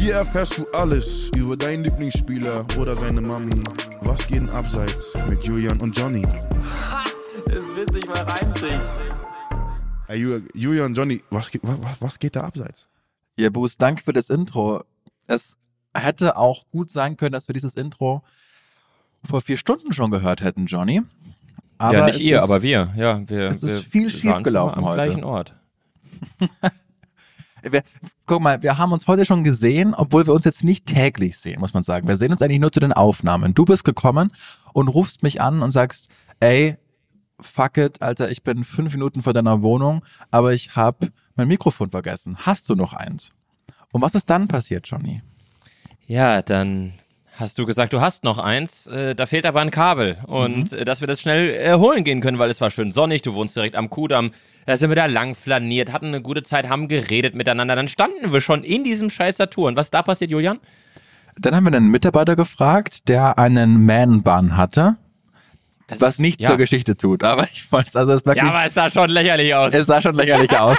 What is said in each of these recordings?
Hier erfährst du alles über deinen Lieblingsspieler oder seine Mami. Was geht denn abseits mit Julian und Johnny? Ha, das wird sich mal reinziehen. Hey Julian, Johnny, was geht da abseits? Ja, Bruce, danke für das Intro. Es hätte auch gut sein können, dass wir dieses Intro vor 4 Stunden schon gehört hätten, Johnny. Aber ja, nicht ihr, aber wir. Ja, es ist viel schief gelaufen am heute. Gleichen Ort. Guck mal, wir haben uns heute schon gesehen, obwohl wir uns jetzt nicht täglich sehen, muss man sagen. Wir sehen uns eigentlich nur zu den Aufnahmen. Du bist gekommen und rufst mich an und sagst, ey, fuck it, Alter, ich bin 5 Minuten vor deiner Wohnung, aber ich habe mein Mikrofon vergessen. Hast du noch eins? Und was ist dann passiert, Johnny? Ja, dann hast du gesagt, du hast noch eins, da fehlt aber ein Kabel und dass wir das schnell holen gehen können, weil es war schön sonnig, du wohnst direkt am Kudamm, da sind wir da lang flaniert, hatten eine gute Zeit, haben geredet miteinander, dann standen wir schon in diesem scheiß Saturn. Was ist da passiert, Julian? Dann haben wir einen Mitarbeiter gefragt, der einen Man-Bun hatte, was nichts zur Geschichte tut, aber ich wollte es, also es wirklich... Ja, aber es sah schon lächerlich aus. Es sah schon lächerlich aus.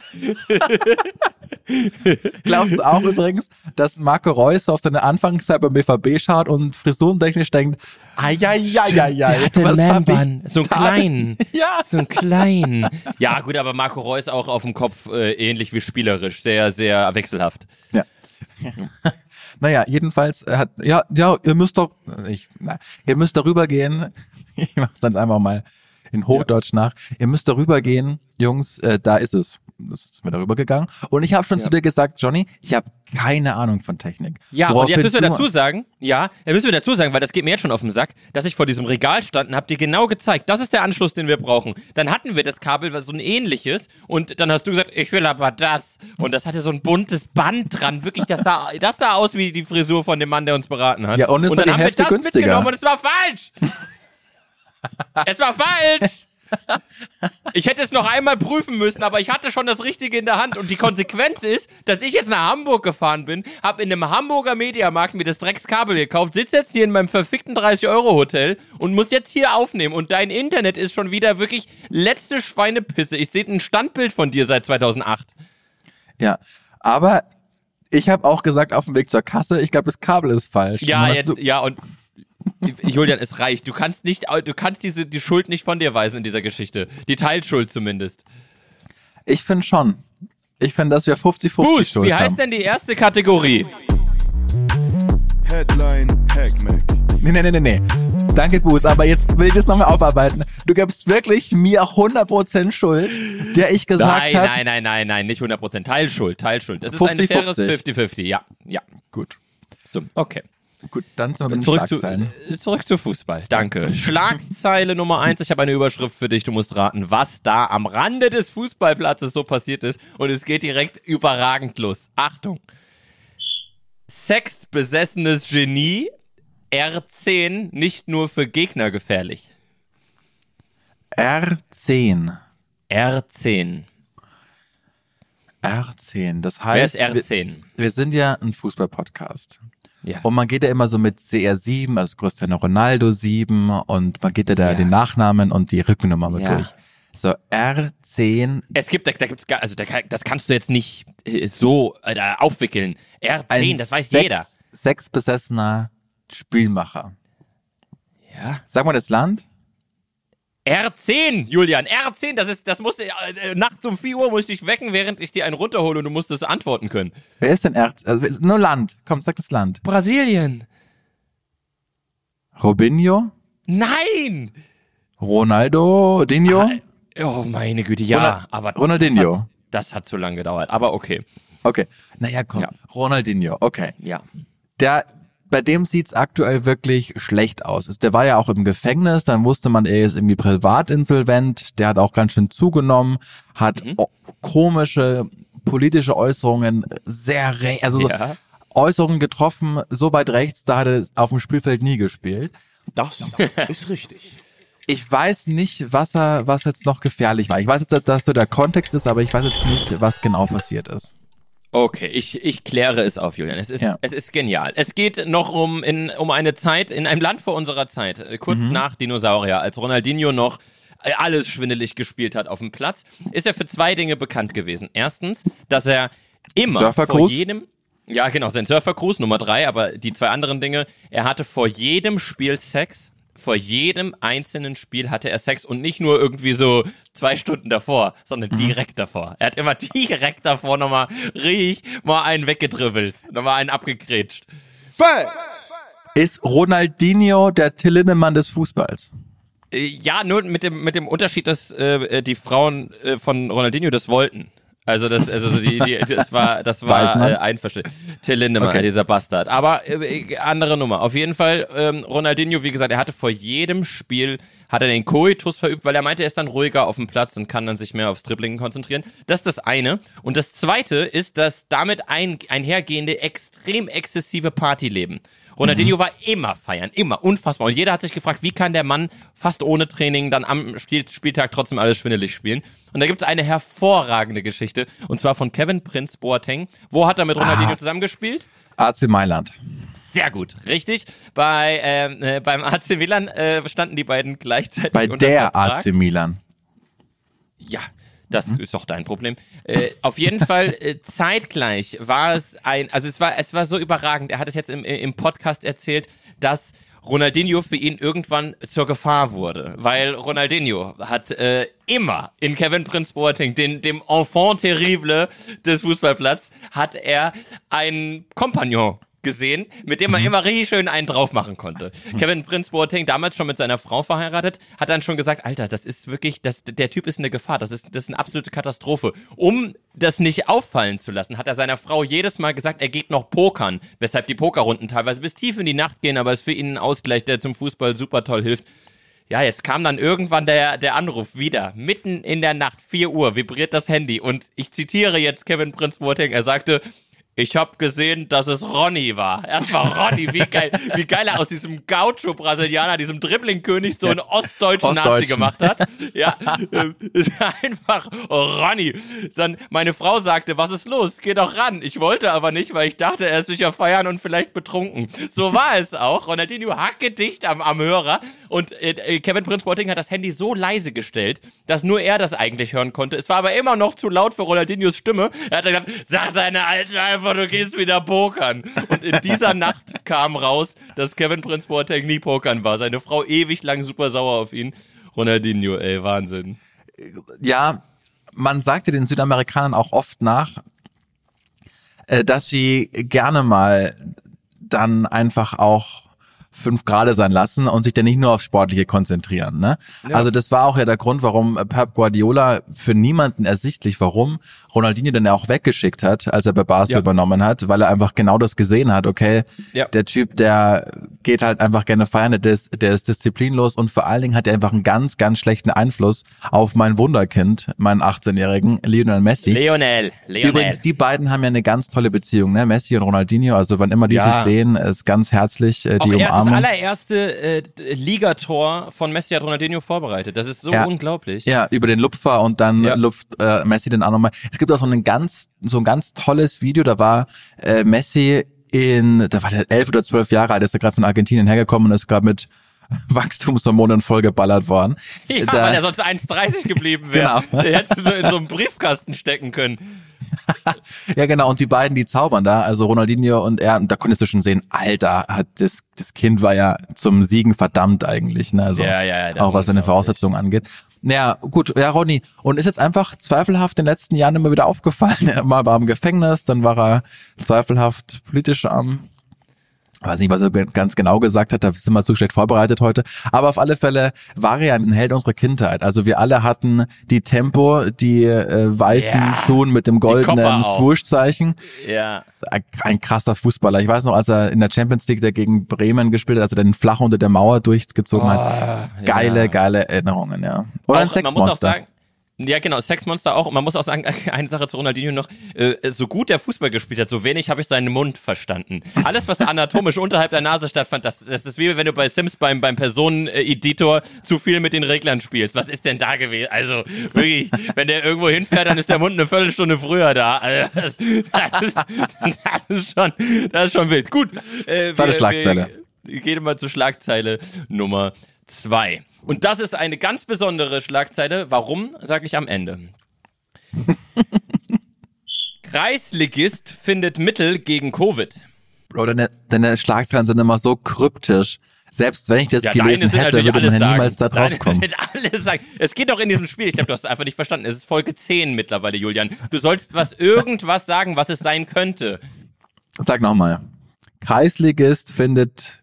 Glaubst du auch übrigens, dass Marco Reus auf seine Anfangszeit beim BVB schaut und frisurentechnisch denkt, der hatte einen Man-Bun, so einen kleinen, ja. so einen kleinen. Ja gut, aber Marco Reus auch auf dem Kopf ähnlich wie spielerisch, sehr, sehr wechselhaft. Ja. Naja, jedenfalls hat, ihr müsst darüber gehen, ich mach's dann einfach mal in Hochdeutsch nach, ihr müsst darüber gehen, Jungs, da ist es. Das ist mir darüber gegangen. Und ich habe schon zu dir gesagt, Johnny, ich habe keine Ahnung von Technik. Ja, und jetzt müssen wir dazu sagen, weil das geht mir jetzt schon auf den Sack, dass ich vor diesem Regal stand und hab dir genau gezeigt, das ist der Anschluss, den wir brauchen. Dann hatten wir das Kabel, was so ein ähnliches, und dann hast du gesagt, ich will aber das. Und das hatte so ein buntes Band dran, wirklich, das sah aus wie die Frisur von dem Mann, der uns beraten hat. Ja, und es war die Hälfte günstiger. Und dann haben wir das mitgenommen und es war falsch. Es war falsch. Ich hätte es noch einmal prüfen müssen, aber ich hatte schon das Richtige in der Hand. Und die Konsequenz ist, dass ich jetzt nach Hamburg gefahren bin, habe in einem Hamburger Mediamarkt mir das Dreckskabel gekauft, sitze jetzt hier in meinem verfickten 30-Euro-Hotel und muss jetzt hier aufnehmen. Und dein Internet ist schon wieder wirklich letzte Schweinepisse. Ich sehe ein Standbild von dir seit 2008. Ja, aber ich habe auch gesagt auf dem Weg zur Kasse, ich glaube, das Kabel ist falsch. Ja, und Julian, es reicht. Du kannst die Schuld nicht von dir weisen in dieser Geschichte. Die Teilschuld zumindest. Ich finde schon. Ich finde, dass wir 50-50 Boost, Schuld wie haben. heißt denn die erste Kategorie? Headline Hackmack. Nee. Danke, Boost, aber jetzt will ich das nochmal aufarbeiten. Du gibst wirklich mir 100% Schuld, der ich gesagt habe. Nein, nicht 100%. Teilschuld. Das ist 50, ein faires 50. 50-50, ja. Gut. So, okay. Gut, dann sind wir mit den Schlagzeilen. Zurück zu Fußball. Danke. Schlagzeile Nummer 1. Ich habe eine Überschrift für dich. Du musst raten, was da am Rande des Fußballplatzes so passiert ist. Und es geht direkt überragend los. Achtung. Sexbesessenes Genie. R10 nicht nur für Gegner gefährlich. R10. Das heißt, Wer ist R10? Wir sind ja ein Fußball-Podcast. Ja. Und man geht ja immer so mit CR7, also Cristiano Ronaldo 7 und man geht ja da den Nachnamen und die Rückennummer mit durch. So, R10. Das kannst du jetzt nicht so aufwickeln. R10, das weiß jeder. Sexbesessener Spielmacher. Ja. Sag mal das Land. R10, Julian, R10, das musste, nachts um 4 Uhr muss ich dich wecken, während ich dir einen runterhole und du musst es antworten können. Wer ist denn R10? Also, nur Land. Komm, sag das Land. Brasilien. Robinho? Nein! Ronaldinho? Oh, meine Güte, ja. Aber Ronaldinho. Das hat zu lange gedauert, aber okay. Okay. Naja, komm. Ja. Ronaldinho, okay. Ja. Bei dem sieht's aktuell wirklich schlecht aus. Der war ja auch im Gefängnis, dann wusste man, er ist irgendwie privatinsolvent, der hat auch ganz schön zugenommen, hat komische politische Äußerungen, Äußerungen getroffen, so weit rechts, da hat er auf dem Spielfeld nie gespielt. Das ist richtig. Ich weiß nicht, was jetzt noch gefährlich war. Ich weiß jetzt, dass so der Kontext ist, aber ich weiß jetzt nicht, was genau passiert ist. Okay, ich kläre es auf, Julian. Es ist genial. Es geht noch um eine Zeit, in einem Land vor unserer Zeit, kurz nach Dinosaurier, als Ronaldinho noch alles schwindelig gespielt hat auf dem Platz, ist er für 2 Dinge bekannt gewesen. Erstens, dass er immer vor jedem... Ja, genau, sein Surfer-Cruise Nummer 3, aber die 2 anderen Dinge, er hatte vor jedem Spiel Sex. Vor jedem einzelnen Spiel hatte er Sex und nicht nur irgendwie so 2 Stunden davor, sondern direkt davor. Er hat immer direkt davor nochmal mal einen weggedribbelt, nochmal einen abgegrätscht. Ist Ronaldinho der Till Lindemann des Fußballs? Ja, nur mit dem Unterschied, dass die Frauen von Ronaldinho das wollten. Das war einverständlich. Till Lindemann, okay. Dieser Bastard. Aber andere Nummer. Auf jeden Fall, Ronaldinho, wie gesagt, er hatte vor jedem Spiel, hat er den Koitus verübt, weil er meinte, er ist dann ruhiger auf dem Platz und kann dann sich mehr aufs Dribbling konzentrieren. Das ist das eine. Und das zweite ist das damit einhergehende extrem exzessive Partyleben. Ronaldinho war immer feiern, immer, unfassbar. Und jeder hat sich gefragt, wie kann der Mann fast ohne Training dann am Spieltag trotzdem alles schwindelig spielen? Und da gibt es eine hervorragende Geschichte, und zwar von Kevin Prince Boateng. Wo hat er mit Ronaldinho zusammengespielt? AC Mailand. Sehr gut, richtig. Beim AC Milan standen die beiden gleichzeitig bei unter der Vertrag. AC Milan. Ja, das ist doch dein Problem. Auf jeden Fall zeitgleich war es es war so überragend. Er hat es jetzt im Podcast erzählt, dass Ronaldinho für ihn irgendwann zur Gefahr wurde, weil Ronaldinho hat immer in Kevin Prince Boateng, dem Enfant terrible des Fußballplatzes, hat er einen Kompagnon gesehen, mit dem man immer richtig schön einen drauf machen konnte. Kevin Prince Boateng, damals schon mit seiner Frau verheiratet, hat dann schon gesagt, Alter, das ist wirklich, der Typ ist eine Gefahr, das ist eine absolute Katastrophe. Um das nicht auffallen zu lassen, hat er seiner Frau jedes Mal gesagt, er geht noch pokern, weshalb die Pokerrunden teilweise bis tief in die Nacht gehen, aber es ist für ihn ein Ausgleich, der zum Fußball super toll hilft. Ja, jetzt kam dann irgendwann der Anruf wieder. Mitten in der Nacht, 4 Uhr, vibriert das Handy und ich zitiere jetzt Kevin Prince Boateng, er sagte, ich habe gesehen, dass es Ronny war. Erstmal Ronny, wie geil er aus diesem Gaucho-Brasilianer, diesem Dribbling-König so einen ostdeutschen Nazi gemacht hat. Ja, ist einfach Ronny. Dann meine Frau sagte, was ist los? Geh doch ran. Ich wollte aber nicht, weil ich dachte, er ist sicher feiern und vielleicht betrunken. So war es auch. Ronaldinho hackedicht am Hörer und Kevin Prince Boateng hat das Handy so leise gestellt, dass nur er das eigentlich hören konnte. Es war aber immer noch zu laut für Ronaldinhos Stimme. Er hat gesagt, sag deine Alten einfach, du gehst wieder pokern. Und in dieser Nacht kam raus, dass Kevin Prince Boateng nie pokern war. Seine Frau ewig lang super sauer auf ihn. Ronaldinho, ey, Wahnsinn. Ja, man sagte den Südamerikanern auch oft nach, dass sie gerne mal dann einfach auch 5 Grade sein lassen und sich dann nicht nur aufs Sportliche konzentrieren, ne? Ja. Also das war auch ja der Grund, warum Pep Guardiola für niemanden ersichtlich, warum Ronaldinho dann ja auch weggeschickt hat, als er bei Barca übernommen hat, weil er einfach genau das gesehen hat, okay, der Typ, der geht halt einfach gerne feiern, der ist disziplinlos und vor allen Dingen hat er einfach einen ganz, ganz schlechten Einfluss auf mein Wunderkind, meinen 18-jährigen Lionel Messi. Lionel. Übrigens, die beiden haben ja eine ganz tolle Beziehung, ne? Messi und Ronaldinho, also wann immer die sich sehen, ist ganz herzlich, die umarmen. Das allererste Ligator von Messi hat Ronaldinho vorbereitet. Das ist so unglaublich. Ja, über den Lupfer und dann lupft Messi den auch nochmal. Es gibt auch so ein ganz tolles Video, da war Messi da war der 11 oder 12 Jahre alt, ist er gerade von Argentinien hergekommen und ist gerade mit Wachstumshormonen vollgeballert worden. Ja, weil er sonst 1,30 geblieben wäre. Genau. Der hätte so in so einem Briefkasten stecken können. Ja, genau. Und die beiden, die zaubern da, also Ronaldinho und er, und da konntest du schon sehen, Alter, das Kind war ja zum Siegen verdammt eigentlich, ne? Also auch was seine Voraussetzungen angeht. Naja, gut, ja, Ronny. Und ist jetzt einfach zweifelhaft in den letzten Jahren immer wieder aufgefallen. Er war im Gefängnis, dann war er zweifelhaft politisch ich weiß nicht, was er ganz genau gesagt hat, da sind wir zu schlecht vorbereitet heute. Aber auf alle Fälle war er ein Held unserer Kindheit. Also wir alle hatten die Tempo, die weißen Schuhe mit dem goldenen Swoosh-Zeichen. Ja. Ein krasser Fußballer. Ich weiß noch, als er in der Champions League gegen Bremen gespielt hat, als er den flach unter der Mauer durchgezogen hat. Geile Erinnerungen, ja. Oder ein Sexmonster. Ja, genau, Sexmonster auch. Und man muss auch sagen, eine Sache zu Ronaldinho noch, so gut der Fußball gespielt hat, so wenig habe ich seinen Mund verstanden. Alles, was anatomisch unterhalb der Nase stattfand, das ist wie wenn du bei Sims beim Personeneditor zu viel mit den Reglern spielst. Was ist denn da gewesen? Also wirklich, wenn der irgendwo hinfährt, dann ist der Mund eine Viertelstunde früher da. Also, das ist schon wild. Gut. Zweite Schlagzeile. Wir gehen mal zur Schlagzeile Nummer 2. Und das ist eine ganz besondere Schlagzeile. Warum, sage ich am Ende. Kreisligist findet Mittel gegen Covid. Bro, deine Schlagzeilen sind immer so kryptisch. Selbst wenn ich das gelesen deine hätte, würde man niemals da drauf kommen. Alles sagen. Es geht doch in diesem Spiel, ich glaube, du hast es einfach nicht verstanden. Es ist Folge 10 mittlerweile, Julian. Du sollst irgendwas sagen, was es sein könnte. Sag nochmal. Kreisligist findet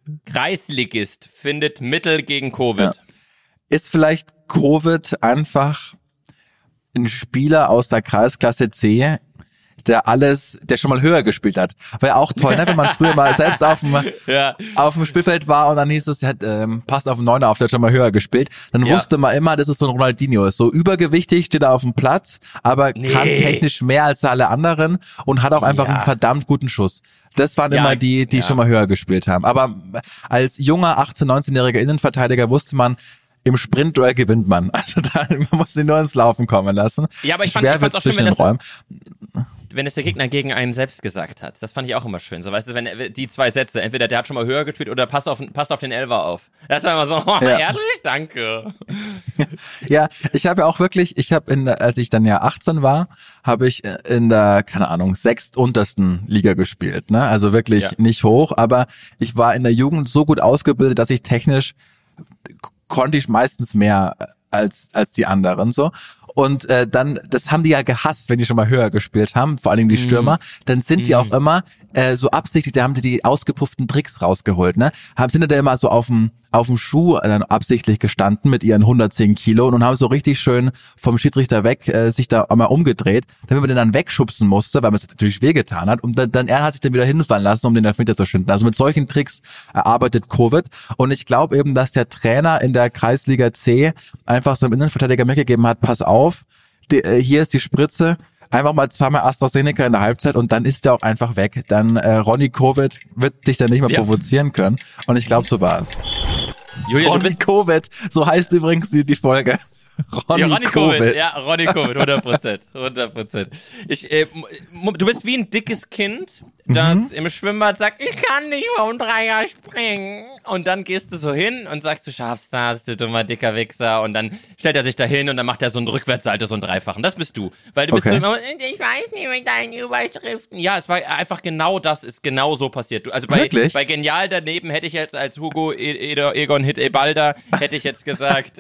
Mittel gegen Covid. Ja. Ist vielleicht Covid einfach ein Spieler aus der Kreisklasse C, der schon mal höher gespielt hat. War ja auch toll, ne? Wenn man früher mal selbst auf dem Spielfeld war und dann hieß es, passt auf den Neuner auf, der hat schon mal höher gespielt. Dann wusste man immer, das ist so ein Ronaldinho. Ist so übergewichtig, steht da auf dem Platz, aber kann technisch mehr als alle anderen und hat auch einfach einen verdammt guten Schuss. Das waren immer die schon mal höher gespielt haben. Aber als junger 18-, 19-jähriger Innenverteidiger wusste man, im Sprintduell gewinnt man. Also man muss sie nur ins Laufen kommen lassen. Ja, aber ich fand auch schön, wenn es der Gegner gegen einen selbst gesagt hat. Das fand ich auch immer schön. So, weißt du, wenn die zwei Sätze, entweder der hat schon mal höher gespielt oder passt auf den Elfer auf. Das war immer so, ehrlich, danke. Ja, ich habe ja auch wirklich, als ich dann ja 18 war, habe ich in der, keine Ahnung, 6. untersten Liga gespielt, ne? Also wirklich nicht hoch, aber ich war in der Jugend so gut ausgebildet, dass ich technisch konnte ich meistens mehr als die anderen so. Und dann, das haben die ja gehasst, wenn die schon mal höher gespielt haben, vor allem die Stürmer, dann sind die auch immer so absichtlich, da haben die ausgepufften Tricks rausgeholt, ne? Sind da immer so auf dem Schuh absichtlich gestanden mit ihren 110 Kilo und haben so richtig schön vom Schiedsrichter weg sich da einmal umgedreht, damit man den dann wegschubsen musste, weil man es natürlich wehgetan hat und dann er hat sich dann wieder hinfallen lassen, um den Elfmeter zu schinden. Also mit solchen Tricks arbeitet Covid und ich glaube eben, dass der Trainer in der Kreisliga C einfach seinem Innenverteidiger mitgegeben hat, pass auf, hier ist die Spritze, einfach mal 2-mal AstraZeneca in der Halbzeit und dann ist der auch einfach weg. Dann Ronny Covid wird dich dann nicht mehr provozieren können. Und ich glaube, so war es. Julian, Ronny Covid, so heißt übrigens die Folge. Ronny Covid. Ja, Ronny Covid, 100%. Du bist wie ein dickes Kind, das im Schwimmbad sagt, ich kann nicht vom Dreier springen. Und dann gehst du so hin und sagst, du schaffst das, du dummer dicker Wichser. Und dann stellt er sich da hin und dann macht er so einen Rückwärtssalto, so einen Dreifachen. Das bist du. Weil du bist so immer, ich weiß nicht mit deinen Überschriften. Ja, es war einfach genau das, ist genau so passiert. Also bei Genial daneben hätte ich jetzt als Hugo Egon Hit Ebalda, hätte ich jetzt gesagt,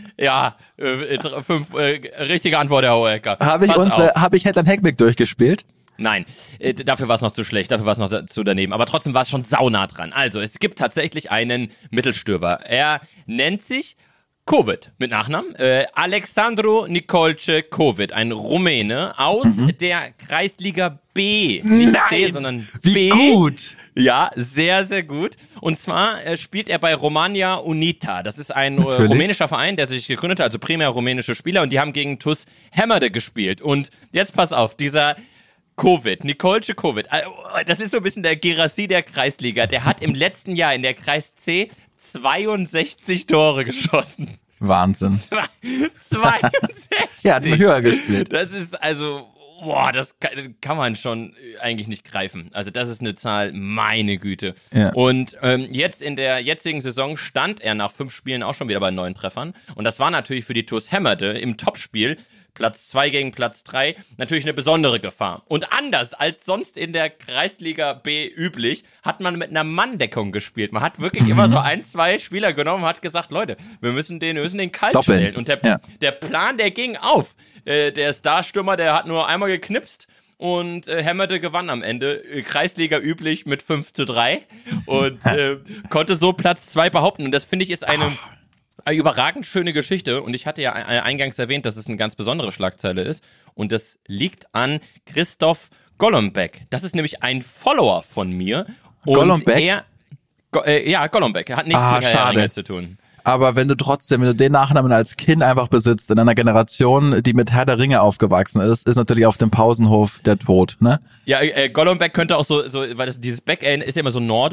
5 richtige Antwort, Herr Hohecker. Habe ich Hedland Heckbeck durchgespielt? Nein, dafür war es noch zu schlecht, dafür war es noch zu daneben. Aber trotzdem war es schon saunah dran. Also, es gibt tatsächlich einen Mittelstürmer. Er nennt sich Covid mit Nachnamen. Alexandru Nicolae Covid, ein Rumäne aus der Kreisliga B. Nicht C, sondern B. Wie gut! Ja, sehr, sehr gut. Und zwar spielt er bei Romania Unita. Das ist ein rumänischer Verein, der sich gegründet hat, also primär rumänische Spieler. Und die haben gegen TuS Hemmerde gespielt. Und jetzt pass auf, dieser Nicolae Covid, das ist so ein bisschen der Girassi der Kreisliga. Der hat im letzten Jahr in der Kreis C 62 Tore geschossen. Wahnsinn. 62? Ja, hat man höher gespielt. Das ist also, das kann man schon eigentlich nicht greifen. Also das ist eine Zahl, meine Güte. Ja. Und jetzt in der jetzigen Saison stand er nach 5 Spielen auch schon wieder bei 9 Treffern. Und das war natürlich für die TuS Hemmerde im Topspiel, Platz 2 gegen Platz 3, natürlich eine besondere Gefahr. Und anders als sonst in der Kreisliga B üblich, hat man mit einer Manndeckung gespielt. Man hat wirklich immer so 1, 2 Spieler genommen und hat gesagt, Leute, wir müssen den kalt stellen. Und der Plan, der ging auf. Der Starstürmer, der hat nur einmal geknipst und Hemmerde gewann am Ende. Kreisliga üblich mit 5:3 und konnte so Platz 2 behaupten. Und das finde ich ist eine überragend schöne Geschichte. Und ich hatte ja eingangs erwähnt, dass es eine ganz besondere Schlagzeile ist. Und das liegt an Christoph Golombek. Das ist nämlich ein Follower von mir. Golombek? Golombek. Er hat nichts mit Herr Ringe zu tun. Aber wenn du den Nachnamen als Kind einfach besitzt, in einer Generation, die mit Herr der Ringe aufgewachsen ist natürlich auf dem Pausenhof der Tod, ne? Ja, Golombek könnte auch so weil dieses Beck ist ja immer so nordisch,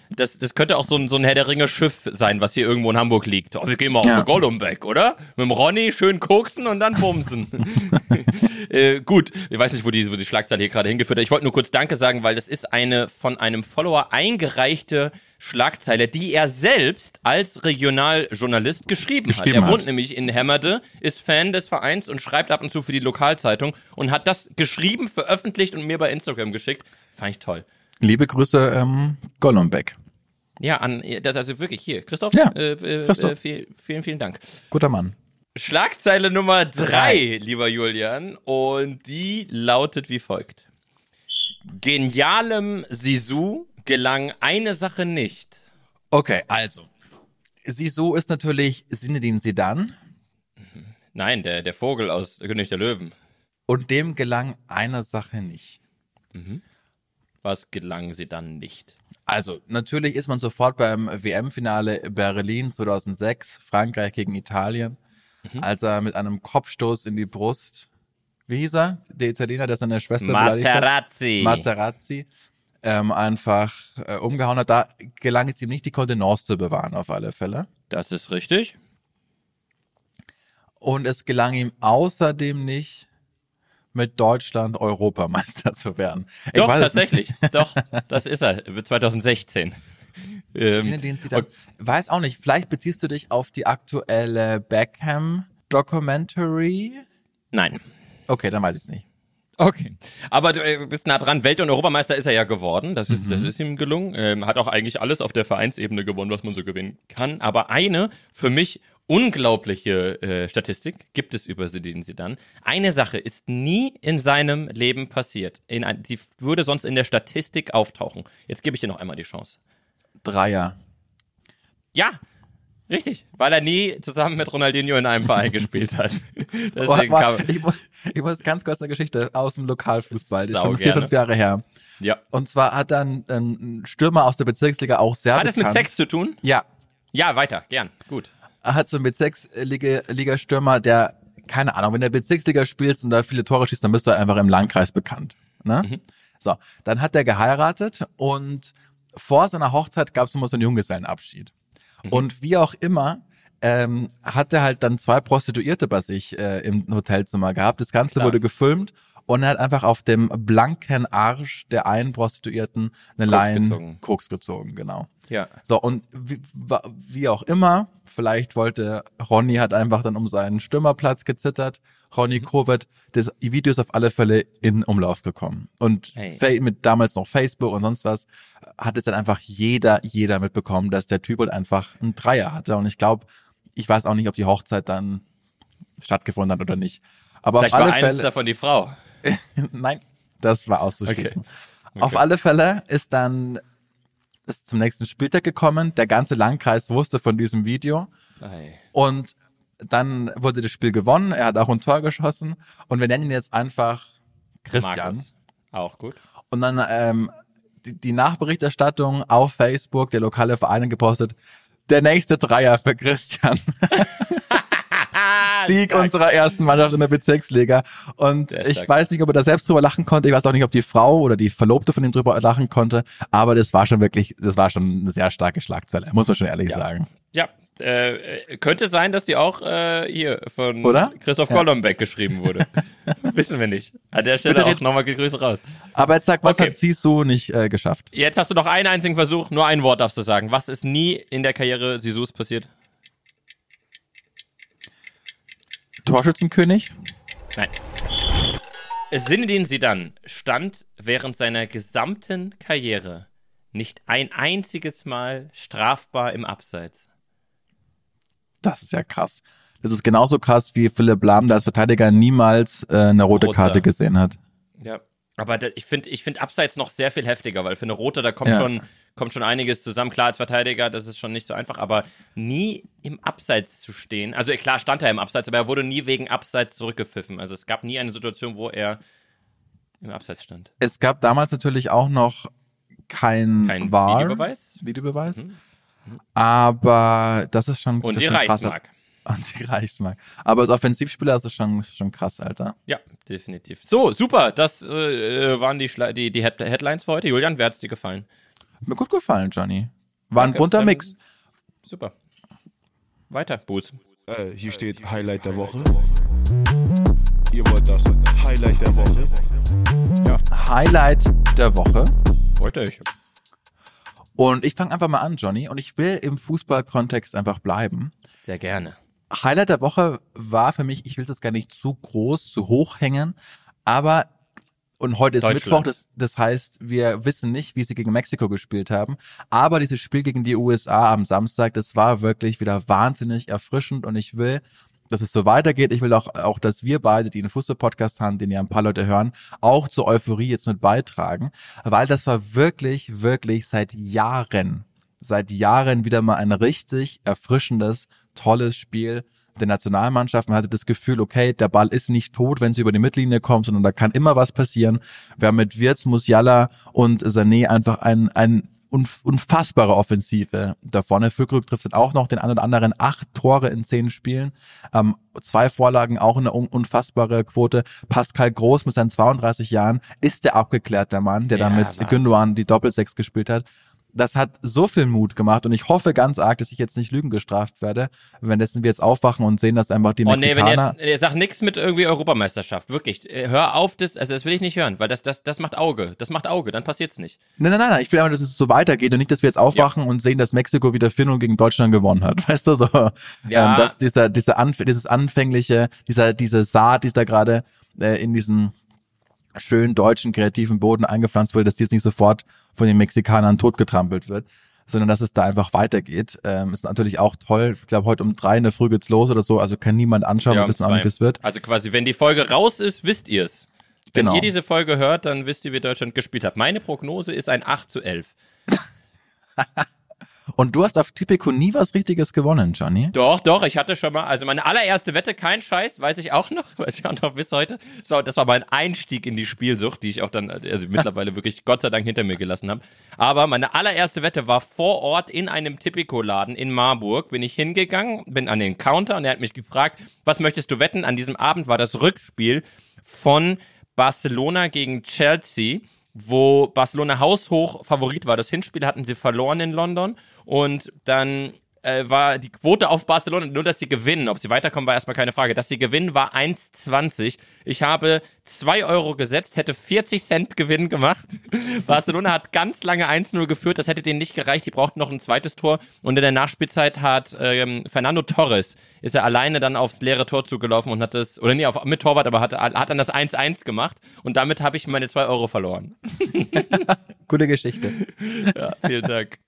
Das könnte auch so ein Herr der Ringe Schiff sein, was hier irgendwo in Hamburg liegt. Oh, wir gehen mal auf den Gollumbeck, oder? Mit dem Ronny schön koksen und dann bumsen. Gut, ich weiß nicht, wo die Schlagzeile hier gerade hingeführt hat. Ich wollte nur kurz Danke sagen, weil das ist eine von einem Follower eingereichte Schlagzeile, die er selbst als Regionaljournalist geschrieben hat. Er wohnt nämlich in Hemmerde, ist Fan des Vereins und schreibt ab und zu für die Lokalzeitung und hat das geschrieben, veröffentlicht und mir bei Instagram geschickt. Fand ich toll. Liebe Grüße, Gollumbeck. Ja, das also wirklich hier. Christoph, Christoph. Vielen, vielen Dank. Guter Mann. Schlagzeile Nummer 3, lieber Julian, und die lautet wie folgt. Genialem Sisu gelang eine Sache nicht. Okay, also. Sisu ist natürlich Zinedine Zidane. Nein, der Vogel aus König der Löwen. Und dem gelang eine Sache nicht. Was gelang sie dann nicht? Also, natürlich ist man sofort beim WM-Finale Berlin 2006, Frankreich gegen Italien, als er mit einem Kopfstoß in die Brust, wie hieß er? Der Italiener, der seine Schwester beleidigt hat? Materazzi. Einfach umgehauen hat. Da gelang es ihm nicht, die Kontenance zu bewahren, auf alle Fälle. Das ist richtig. Und es gelang ihm außerdem nicht, mit Deutschland Europameister zu werden. Doch, tatsächlich. Doch, das ist er. 2016. Weiß auch nicht. Vielleicht beziehst du dich auf die aktuelle Beckham-Documentary? Nein. Okay, dann weiß ich es nicht. Okay. Aber du bist nah dran. Welt- und Europameister ist er ja geworden. Das ist ihm gelungen. Hat auch eigentlich alles auf der Vereinsebene gewonnen, was man so gewinnen kann. Aber eine für mich unglaubliche Statistik gibt es über Zinedine Zidane. Eine Sache ist nie in seinem Leben passiert. Die würde sonst in der Statistik auftauchen. Jetzt gebe ich dir noch einmal die Chance. Dreier. Ja, richtig. Weil er nie zusammen mit Ronaldinho in einem Verein gespielt hat. Deswegen ich muss ganz kurz eine Geschichte aus dem Lokalfußball. Die ist schon gerne. 4-5 Jahre her. Ja. Und zwar hat dann ein Stürmer aus der Bezirksliga auch sehr Hat es mit Sex zu tun? Ja. Ja, weiter. Gern. Gut. Hat so einen Bezirksliga-Stürmer, der, keine Ahnung, wenn der Bezirksliga spielst und da viele Tore schießt, dann bist du einfach im Landkreis bekannt. Ne? So, dann hat er geheiratet und vor seiner Hochzeit gab es immer so einen Junggesellenabschied. Und wie auch immer, hat er halt dann 2 Prostituierte bei sich im Hotelzimmer gehabt. Das Ganze wurde gefilmt und er hat einfach auf dem blanken Arsch der einen Prostituierten eine Koks gezogen, genau. Ja. So, und wie auch immer, vielleicht Ronny hat einfach dann um seinen Stürmerplatz gezittert. Ronny Kovac, das Video ist auf alle Fälle in Umlauf gekommen. Und mit damals noch Facebook und sonst was, hat es dann einfach jeder mitbekommen, dass der Typ halt einfach einen Dreier hatte. Und ich weiß auch nicht, ob die Hochzeit dann stattgefunden hat oder nicht. Aber vielleicht auf alle war Fälle, eins davon die Frau. Nein, das war auszuschließen. Okay. Auf alle Fälle ist zum nächsten Spieltag gekommen. Der ganze Landkreis wusste von diesem Video. Und dann wurde das Spiel gewonnen. Er hat auch ein Tor geschossen. Und wir nennen ihn jetzt einfach Christian. Markus. Auch gut. Und dann die Nachberichterstattung auf Facebook, der lokale Verein gepostet, der nächste Dreier für Christian. Sieg unserer ersten Mannschaft in der Bezirksliga. Und ich weiß nicht, ob er da selbst drüber lachen konnte. Ich weiß auch nicht, ob die Frau oder die Verlobte von ihm drüber lachen konnte. Aber das war schon eine sehr starke Schlagzeile, muss man schon ehrlich sagen. Ja, könnte sein, dass die auch hier von Christoph Gollumbeck geschrieben wurde. Wissen wir nicht. An der Stelle auch nochmal Grüße raus. Aber jetzt sag, was hat Sisu nicht geschafft? Jetzt hast du noch einen einzigen Versuch, nur ein Wort darfst du sagen. Was ist nie in der Karriere Sisus passiert? Torschützenkönig? Nein. Zinedine Zidane stand während seiner gesamten Karriere nicht ein einziges Mal strafbar im Abseits. Das ist ja krass. Das ist genauso krass, wie Philipp Lahm, der als Verteidiger niemals eine rote Karte gesehen hat. Ja, aber ich find Abseits noch sehr viel heftiger, weil für eine rote, da kommt schon einiges zusammen. Klar, als Verteidiger, das ist schon nicht so einfach, aber nie im Abseits zu stehen. Also klar stand er im Abseits, aber er wurde nie wegen Abseits zurückgepfiffen. Also es gab nie eine Situation, wo er im Abseits stand. Es gab damals natürlich auch noch kein Videobeweis. Aber das ist schon Und die Reichsmark. Und die Reichsmark. Aber als Offensivspieler ist es schon krass, Alter. Ja, definitiv. So, super. Das waren die Headlines für heute. Julian, wer hat es dir gefallen? Hat mir gut gefallen, Johnny. War ein Danke, bunter dann- Mix. Super. Weiter, Buß. Hier steht Highlight der Woche. Ihr wollt das Highlight der Woche. Highlight der Woche. Freut euch. Und ich fange einfach mal an, Johnny. Und ich will im Fußballkontext einfach bleiben. Sehr gerne. Highlight der Woche war für mich, ich will es jetzt gar nicht zu groß, zu hoch hängen, aber und heute ist Deutschland. Mittwoch, das heißt, wir wissen nicht, wie sie gegen Mexiko gespielt haben, aber dieses Spiel gegen die USA am Samstag, das war wirklich wieder wahnsinnig erfrischend und ich will, dass es so weitergeht. Ich will auch, dass wir beide, die einen Fußball-Podcast haben, den ja ein paar Leute hören, auch zur Euphorie jetzt mit beitragen, weil das war wirklich, wirklich seit Jahren wieder mal ein richtig erfrischendes, tolles Spiel der Nationalmannschaft. Man hatte das Gefühl, okay, der Ball ist nicht tot, wenn sie über die Mittellinie kommt, sondern da kann immer was passieren. Wir haben mit Wirtz, Musiala und Sané einfach ein unfassbare Offensive da vorne. Füllkrug trifft dann auch noch den einen oder anderen 8 Tore in 10 Spielen. 2 Vorlagen, auch eine unfassbare Quote. Pascal Groß mit seinen 32 Jahren ist der abgeklärte Mann, der Ja, da mit Wahnsinn. Gündoğan die Doppelsechs gespielt hat. Das hat so viel Mut gemacht und ich hoffe ganz arg, dass ich jetzt nicht Lügen gestraft werde, wenn wir jetzt aufwachen und sehen, dass einfach die Oh nee, Mexikaner... sag nix mit irgendwie Europameisterschaft, wirklich. Hör auf, das will ich nicht hören, weil das macht Auge. Das macht Auge, dann passiert's nicht. Nein, ich will einfach, dass es so weitergeht und nicht, dass wir jetzt aufwachen und sehen, dass Mexiko wieder 4-0 gegen Deutschland gewonnen hat. Weißt du, so. Ja. Dieses anfängliche, diese Saat, die da gerade in diesen schönen deutschen kreativen Boden eingepflanzt wurde, dass die jetzt nicht sofort von den Mexikanern totgetrampelt wird, sondern dass es da einfach weitergeht. Ist natürlich auch toll. Ich glaube, heute um 3 in der Früh geht's los oder so, also kann niemand anschauen, wir wissen auch nicht, wie es wird. Also quasi, wenn die Folge raus ist, wisst ihr's. Wenn Genau. ihr diese Folge hört, dann wisst ihr, wie Deutschland gespielt hat. Meine Prognose ist ein 8:11. Und du hast auf Tipico nie was Richtiges gewonnen, Johnny. Doch, ich hatte schon mal, also meine allererste Wette, kein Scheiß, weiß ich auch noch bis heute. So, das war mein Einstieg in die Spielsucht, die ich auch dann, also mittlerweile wirklich Gott sei Dank hinter mir gelassen habe. Aber meine allererste Wette war vor Ort in einem Tipico-Laden in Marburg. Bin ich hingegangen, bin an den Counter und er hat mich gefragt, was möchtest du wetten? An diesem Abend war das Rückspiel von Barcelona gegen Chelsea, wo Barcelona haushoch Favorit war. Das Hinspiel hatten sie verloren in London und dann war die Quote auf Barcelona, nur dass sie gewinnen, ob sie weiterkommen, war erstmal keine Frage. Dass sie gewinnen, war 1,20. Ich habe 2 Euro gesetzt, hätte 40 Cent Gewinn gemacht. Barcelona hat ganz lange 1-0 geführt, das hätte denen nicht gereicht, die brauchten noch ein zweites Tor und in der Nachspielzeit hat Fernando Torres, ist er alleine dann aufs leere Tor zugelaufen und hat das, oder nee, mit Torwart, aber hat dann das 1-1 gemacht und damit habe ich meine 2 Euro verloren. Gute Geschichte. Ja, vielen Dank.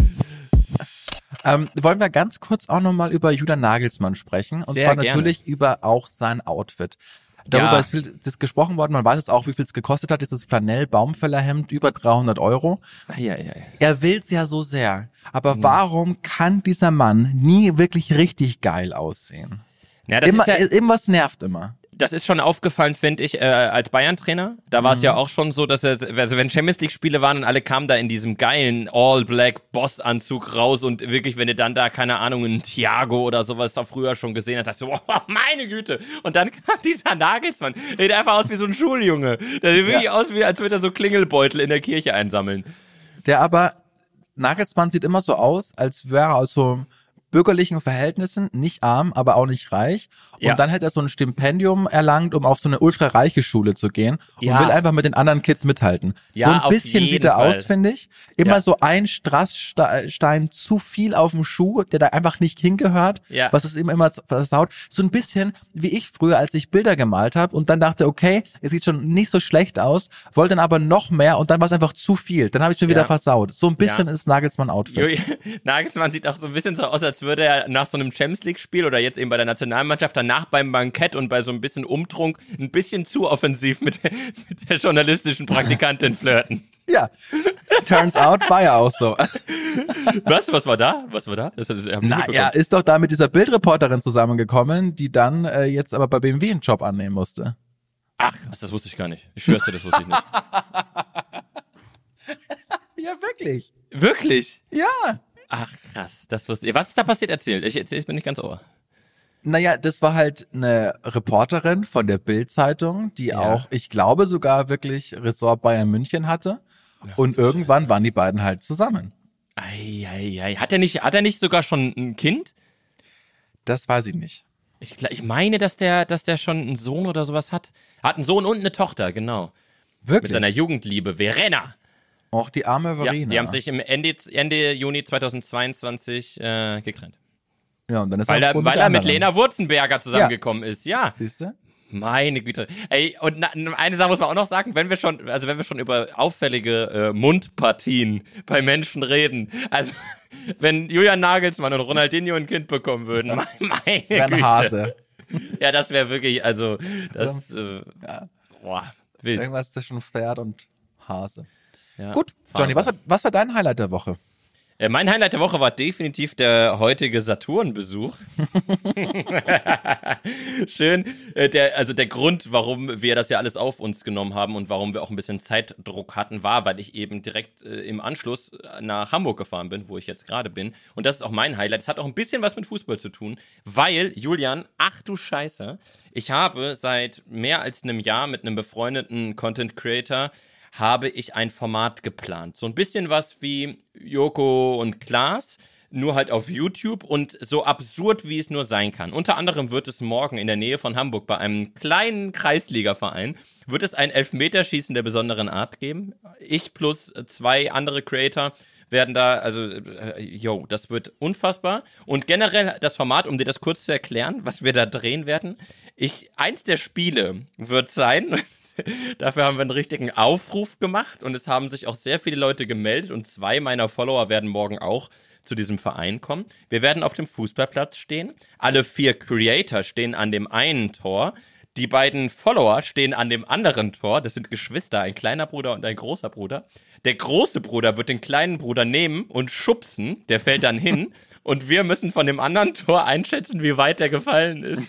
Wollen wir ganz kurz auch nochmal über Julian Nagelsmann sprechen. Und Sehr zwar gerne. natürlich über auch sein Outfit. Darüber Ja. ist viel gesprochen worden. Man weiß es auch, wie viel es gekostet hat. Dieses Flanell-Baumfällerhemd, über 300 Euro. Ja. Er will's ja so sehr. Aber warum kann dieser Mann nie wirklich richtig geil aussehen? Ja, das Immer, ist ja, irgendwas nervt immer. das ist schon aufgefallen, finde ich, als Bayern-Trainer. Da war es ja auch schon so, dass also wenn Champions League-Spiele waren und alle kamen da in diesem geilen All-Black-Boss-Anzug raus und wirklich, wenn du dann da, keine Ahnung, einen Thiago oder sowas da früher schon gesehen hast, dachtest du, oh, meine Güte. Und dann kam dieser Nagelsmann, der sieht einfach aus wie so ein Schuljunge. Der sieht wirklich aus, als würde er so Klingelbeutel in der Kirche einsammeln. Nagelsmann sieht immer so aus, als wäre er aus so bürgerlichen Verhältnissen, nicht arm, aber auch nicht reich. Und Ja. dann hätte er so ein Stipendium erlangt, um auf so eine ultrareiche Schule zu gehen und Ja. will einfach mit den anderen Kids mithalten. Ja, so ein auf bisschen jeden sieht er Fall. aus, finde ich. Immer Ja. so ein Strassstein zu viel auf dem Schuh, der da einfach nicht hingehört, Ja. was es ihm immer versaut. So ein bisschen wie ich früher, als ich Bilder gemalt habe und dann dachte, okay, es sieht schon nicht so schlecht aus, wollte dann aber noch mehr und dann war es einfach zu viel. Dann habe ich es mir wieder versaut. So ein bisschen ist Nagelsmann-Outfit. Nagelsmann sieht auch so ein bisschen so aus, als würde er nach so einem Champions League-Spiel oder jetzt eben bei der Nationalmannschaft danach beim Bankett und bei so ein bisschen Umtrunk ein bisschen zu offensiv mit der journalistischen Praktikantin flirten. Ja, turns out war ja auch so. Was war da? Das hab ich nicht Na, mitbekommen. er ist doch da mit dieser Bildreporterin zusammengekommen, die dann jetzt aber bei BMW einen Job annehmen musste. Ach, krass, das wusste ich gar nicht. Ich schwör's dir, das wusste ich nicht. Ja, wirklich. Wirklich? Ja. Ach, krass, das wusste ich. Was ist da passiert? Erzähl. Ich bin nicht ganz ohr. Naja, das war halt eine Reporterin von der Bild-Zeitung, die auch, ich glaube sogar wirklich Ressort Bayern München hatte. Und irgendwann waren die beiden halt zusammen. Hat er nicht sogar schon ein Kind? Das weiß ich nicht. Ich meine, dass der schon einen Sohn oder sowas hat. Er hat einen Sohn und eine Tochter, genau. Wirklich? Mit seiner Jugendliebe, Verena. Auch die arme Verena. Ja, die haben sich im Ende Juni 2022 getrennt. Ja, und dann ist Weil er mit Lena Wurzenberger zusammengekommen ist, ja. Siehst du? Meine Güte. Ey, und eine Sache muss man auch noch sagen, wenn wir schon über auffällige Mundpartien bei Menschen reden, also wenn Julian Nagelsmann und Ronaldinho ein Kind bekommen würden, meine Güte. Das wäre ein Hase. Ja, das wäre wirklich, also, das, wild. Irgendwas zwischen Pferd und Hase. Ja, Gut, Johnny, was war dein Highlight der Woche? Mein Highlight der Woche war definitiv der heutige Saturn-Besuch. Schön. Der Grund, warum wir das ja alles auf uns genommen haben und warum wir auch ein bisschen Zeitdruck hatten, war, weil ich eben direkt im Anschluss nach Hamburg gefahren bin, wo ich jetzt gerade bin. Und das ist auch mein Highlight. Es hat auch ein bisschen was mit Fußball zu tun, weil, Julian, ach du Scheiße, ich habe seit mehr als einem Jahr mit einem befreundeten Content Creator habe ich ein Format geplant. So ein bisschen was wie Joko und Klaas, nur halt auf YouTube und so absurd, wie es nur sein kann. Unter anderem wird es morgen in der Nähe von Hamburg bei einem kleinen Kreisligaverein, wird es ein Elfmeterschießen der besonderen Art geben. Ich plus 2 andere Creator werden da, also, das wird unfassbar. Und generell das Format, um dir das kurz zu erklären, was wir da drehen werden, eins der Spiele wird sein... Dafür haben wir einen richtigen Aufruf gemacht und es haben sich auch sehr viele Leute gemeldet und 2 meiner Follower werden morgen auch zu diesem Verein kommen. Wir werden auf dem Fußballplatz stehen. Alle 4 Creator stehen an dem einen Tor. Die beiden Follower stehen an dem anderen Tor. Das sind Geschwister, ein kleiner Bruder und ein großer Bruder. Der große Bruder wird den kleinen Bruder nehmen und schubsen. Der fällt dann hin und wir müssen von dem anderen Tor einschätzen, wie weit der gefallen ist.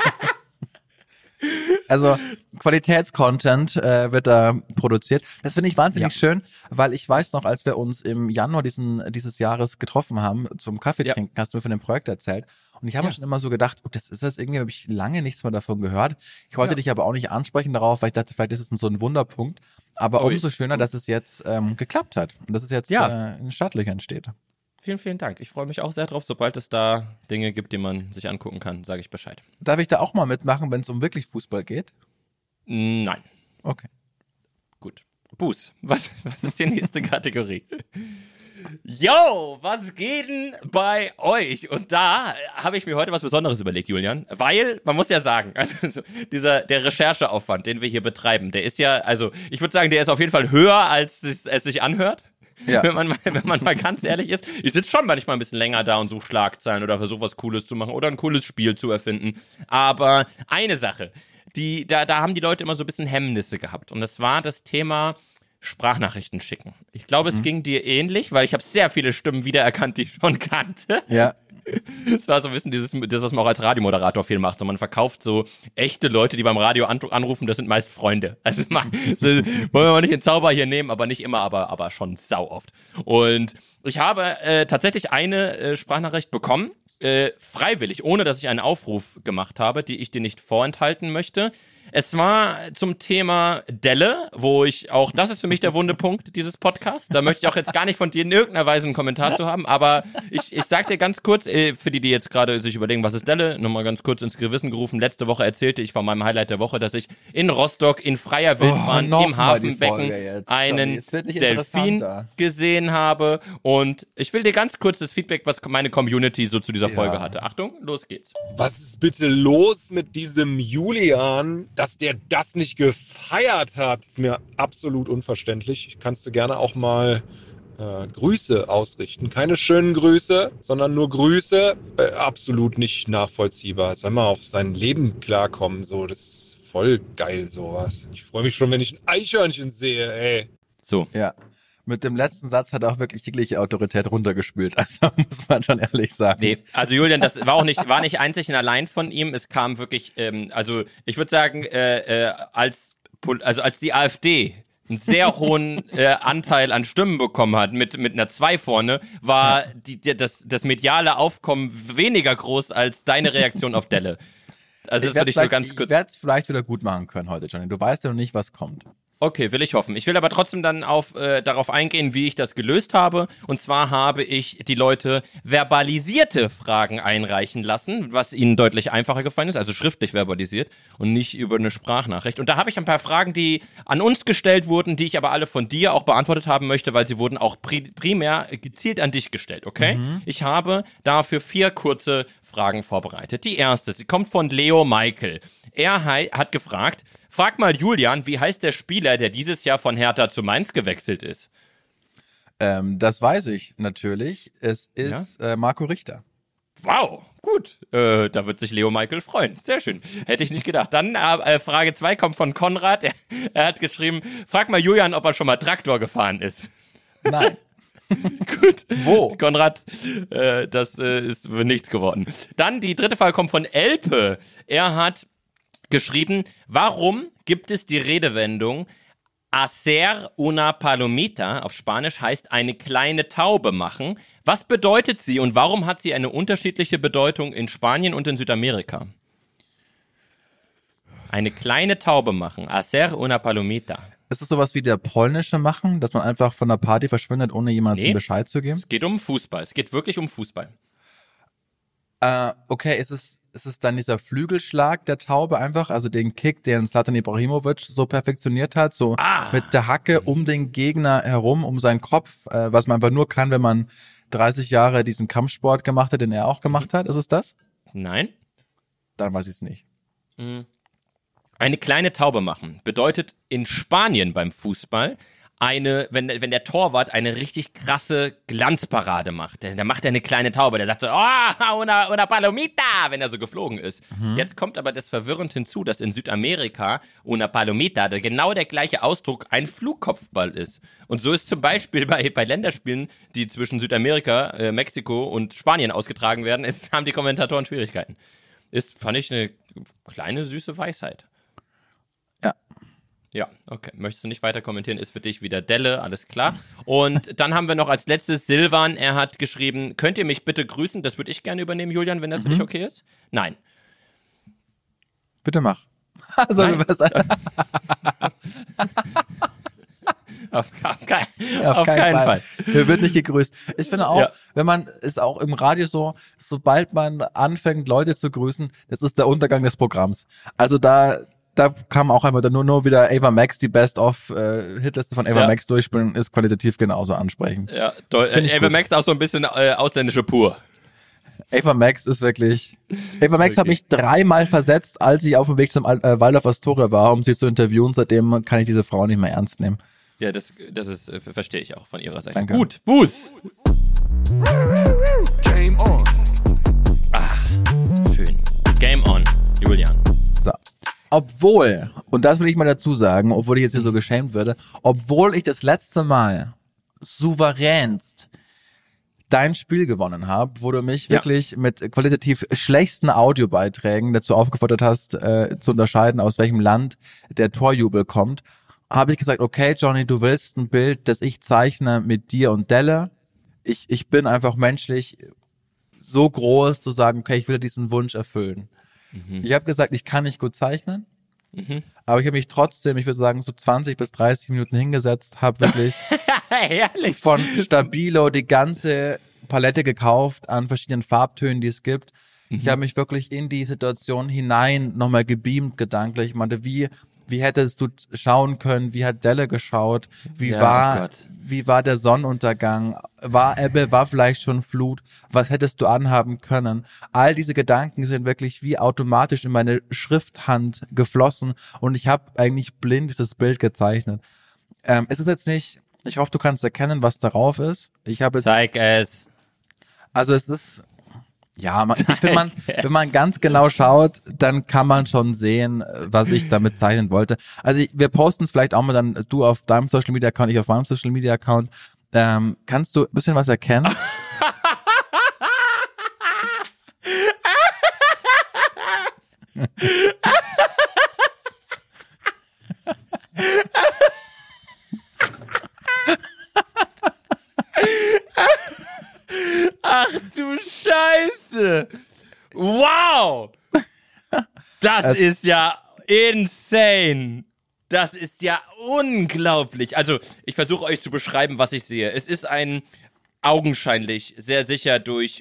Also Qualitätscontent wird da produziert. Das finde ich wahnsinnig schön, weil ich weiß noch, als wir uns im Januar dieses Jahres getroffen haben zum Kaffee trinken, hast du mir von dem Projekt erzählt. Und ich habe mir schon immer so gedacht, das ist jetzt irgendwie, habe ich lange nichts mehr davon gehört. Ich wollte dich aber auch nicht ansprechen darauf, weil ich dachte, vielleicht ist es so ein Wunderpunkt. Aber umso schöner, dass es jetzt geklappt hat und dass es jetzt in Startlöchern steht. Vielen, vielen Dank. Ich freue mich auch sehr drauf. Sobald es da Dinge gibt, die man sich angucken kann, sage ich Bescheid. Darf ich da auch mal mitmachen, wenn es um wirklich Fußball geht? Nein. Okay. Gut. Buß. Was ist die nächste Kategorie? Yo, was geht denn bei euch? Und da habe ich mir heute was Besonderes überlegt, Julian. Weil, man muss ja sagen, also der Rechercheaufwand, den wir hier betreiben, der ist ja, also ich würde sagen, der ist auf jeden Fall höher, als es sich anhört. Ja. Wenn man mal ganz ehrlich ist. Ich sitze schon manchmal ein bisschen länger da und suche Schlagzeilen oder versuche was Cooles zu machen oder ein cooles Spiel zu erfinden. Aber eine Sache, da haben die Leute immer so ein bisschen Hemmnisse gehabt. Und das war das Thema Sprachnachrichten schicken. Ich glaube, es ging dir ähnlich, weil ich habe sehr viele Stimmen wiedererkannt, die ich schon kannte. Ja. Das war so ein bisschen das, was man auch als Radiomoderator viel macht. So, man verkauft so echte Leute, die beim Radio anrufen, das sind meist Freunde. Also wollen wir mal nicht den Zauber hier nehmen, aber nicht immer, aber schon sau oft. Und ich habe tatsächlich eine Sprachnachricht bekommen, freiwillig, ohne dass ich einen Aufruf gemacht habe, die ich dir nicht vorenthalten möchte. Es war zum Thema Delle, wo das ist für mich der wunde Punkt dieses Podcasts. Da möchte ich auch jetzt gar nicht von dir in irgendeiner Weise einen Kommentar zu haben, aber ich sag dir ganz kurz, für die jetzt gerade sich überlegen, was ist Delle, nochmal ganz kurz ins Gewissen gerufen. Letzte Woche erzählte ich von meinem Highlight der Woche, dass ich in Rostock in freier Wildbahn im Hafenbecken einen Delfin gesehen habe und ich will dir ganz kurz das Feedback, was meine Community so zu dieser Folge hatte. Achtung, los geht's. Was ist bitte los mit diesem Julian, dass der das nicht gefeiert hat? Ist mir absolut unverständlich. Ich kannst du gerne auch mal Grüße ausrichten. Keine schönen Grüße, sondern nur Grüße. Absolut nicht nachvollziehbar. Soll mal auf sein Leben klarkommen. So, das ist voll geil, sowas. Ich freue mich schon, wenn ich ein Eichhörnchen sehe, ey. So. Ja. Mit dem letzten Satz hat er auch wirklich jegliche Autorität runtergespült. Also muss man schon ehrlich sagen. Nee, also Julian, das war nicht einzig und allein von ihm. Es kam wirklich, also ich würde sagen, als die AfD einen sehr hohen Anteil an Stimmen bekommen hat, mit einer 2 vorne, war das mediale Aufkommen weniger groß als deine Reaktion auf Delle. Also das würde ich nur ganz kurz... Ich werde es vielleicht wieder gut machen können heute, Johnny. Du weißt ja noch nicht, was kommt. Okay, will ich hoffen. Ich will aber trotzdem dann darauf eingehen, wie ich das gelöst habe. Und zwar habe ich die Leute verbalisierte Fragen einreichen lassen, was ihnen deutlich einfacher gefallen ist, also schriftlich verbalisiert und nicht über eine Sprachnachricht. Und da habe ich ein paar Fragen, die an uns gestellt wurden, die ich aber alle von dir auch beantwortet haben möchte, weil sie wurden auch primär gezielt an dich gestellt, okay? Ich habe dafür 4 kurze Fragen vorbereitet. Die erste, sie kommt von Leo Michael. Er hat gefragt, frag mal Julian, wie heißt der Spieler, der dieses Jahr von Hertha zu Mainz gewechselt ist? Das weiß ich natürlich. Es ist Marco Richter. Wow, gut. Da wird sich Leo Michael freuen. Sehr schön. Hätte ich nicht gedacht. Dann Frage 2 kommt von Konrad. Er hat geschrieben, frag mal Julian, ob er schon mal Traktor gefahren ist. Nein. Gut. Wo? Konrad, das ist nichts geworden. Dann die dritte Frage kommt von Elpe. Er hat geschrieben, warum gibt es die Redewendung hacer una palomita, auf Spanisch heißt eine kleine Taube machen. Was bedeutet sie und warum hat sie eine unterschiedliche Bedeutung in Spanien und in Südamerika? Eine kleine Taube machen, hacer una palomita. Ist es sowas wie der polnische Machen, dass man einfach von der Party verschwindet, ohne jemandem Bescheid zu geben? Es geht um Fußball. Es geht wirklich um Fußball. Okay, ist es dann dieser Flügelschlag der Taube einfach, also den Kick, den Zlatan Ibrahimovic so perfektioniert hat, so mit der Hacke um den Gegner herum, um seinen Kopf, was man einfach nur kann, wenn man 30 Jahre diesen Kampfsport gemacht hat, den er auch gemacht hat. Ist es das? Nein. Dann weiß ich es nicht. Eine kleine Taube machen bedeutet in Spanien beim Fußball wenn der Torwart eine richtig krasse Glanzparade macht. Der macht eine kleine Taube, der sagt so, una palomita, wenn er so geflogen ist. Jetzt kommt aber das verwirrend hinzu, dass in Südamerika una palomita genau der gleiche Ausdruck ein Flugkopfball ist. Und so ist zum Beispiel bei Länderspielen, die zwischen Südamerika, Mexiko und Spanien ausgetragen werden, haben die Kommentatoren Schwierigkeiten. Fand ich eine kleine, süße Weisheit. Ja. Ja, okay. Möchtest du nicht weiter kommentieren? Ist für dich wieder Delle, alles klar. Und dann haben wir noch als letztes Silvan. Er hat geschrieben, könnt ihr mich bitte grüßen? Das würde ich gerne übernehmen, Julian, wenn das für dich okay ist. Nein. Bitte mach. Also, Nein. du wirst Auf keinen Fall. Der wird nicht gegrüßt. Ich finde auch, Ja. wenn man ist auch im Radio so, sobald man anfängt, Leute zu grüßen, das ist der Untergang des Programms. Also da kam auch einmal nur wieder Ava Max, die Best-of-Hitliste von Ava Max durchspielen, ist qualitativ genauso ansprechend. Ja, Ava Max auch so ein bisschen ausländische Pur. Ava Max ist wirklich... Ava Max hat mich 3-mal versetzt, als ich auf dem Weg zum Waldorf Astoria war, um sie zu interviewen. Seitdem kann ich diese Frau nicht mehr ernst nehmen. Ja, das ist, verstehe ich auch von ihrer Seite. Danke. Gut, Buß. Game on. Schön. Game on, Julian. So. Obwohl, und das will ich mal dazu sagen, obwohl ich jetzt hier so geschämt würde, obwohl ich das letzte Mal souveränst dein Spiel gewonnen habe, wo du mich wirklich mit qualitativ schlechtesten Audiobeiträgen dazu aufgefordert hast, zu unterscheiden, aus welchem Land der Torjubel kommt, habe ich gesagt, okay, Johnny, du willst ein Bild, das ich zeichne mit dir und Delle. Ich bin einfach menschlich so groß, zu sagen, okay, ich will diesen Wunsch erfüllen. Ich habe gesagt, ich kann nicht gut zeichnen, aber ich habe mich trotzdem, ich würde sagen, so 20 bis 30 Minuten hingesetzt, habe wirklich Herrlich. von Stabilo die ganze Palette gekauft an verschiedenen Farbtönen, die es gibt. Ich habe mich wirklich in die Situation hinein nochmal gebeamt gedanklich. Ich meinte, wie hättest du schauen können? Wie hat Delle geschaut? Wie war der Sonnenuntergang? War Ebbe? War vielleicht schon Flut? Was hättest du anhaben können? All diese Gedanken sind wirklich wie automatisch in meine Schrifthand geflossen und ich habe eigentlich blind dieses Bild gezeichnet. Es ist jetzt nicht, ich hoffe, du kannst erkennen, was darauf ist. Zeig es. Also es ist... Ja, ich finde, wenn man ganz genau schaut, dann kann man schon sehen, was ich damit zeichnen wollte. Also wir posten es vielleicht auch mal dann, du auf deinem Social Media Account, ich auf meinem Social Media Account. Kannst du ein bisschen was erkennen? Ach du Scheiße. Wow. Das ist ja insane. Das ist ja unglaublich. Also, ich versuche euch zu beschreiben, was ich sehe. Es ist ein augenscheinlich sehr sicher durch